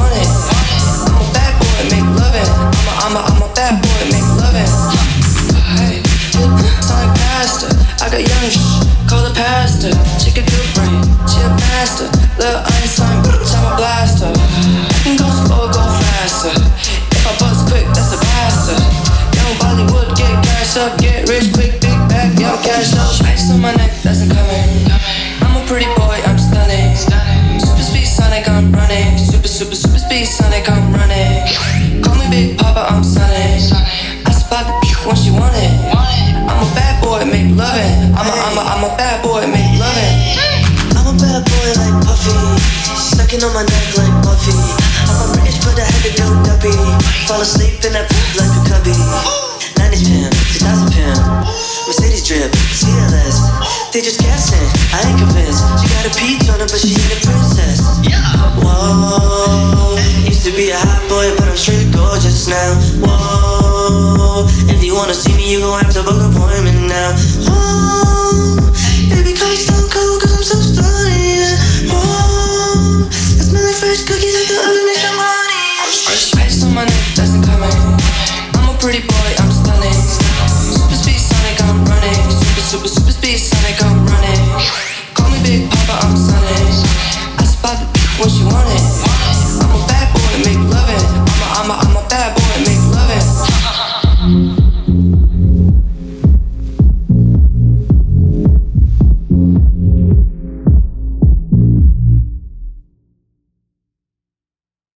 want it. I'm a bad boy, make loving. I'm a bad boy, make loving. Hey, sound like pastor. I got young call the pastor. She can do brain, she a master. Little Einstein, bitch, I'm a blaster. I can go slow, go faster. If I bust quick, that's a bastard. Young Bollywood, get cash up, get rich quick, big bag, young cash up. Ice on my neck, that's coming. I'm a pretty boy, I'm stunning. Super speed Sonic, I'm running. Super speed Sonic, I'm running. Call me Big Papa, I'm Sonic. I spot the when she want it. I'm a bad boy, make loving. I'm a bad boy, make loving. I'm a bad boy like Puffy, sucking on my neck like Buffy. I'm a British but I had to go duppy. Fall asleep in that poop like a cubby. 90s pimp, 2000 pimp, Mercedes drip, CLS. They just guessing, I ain't convinced. She got a peach on her but she ain't a princess. Whoa, used to be a hot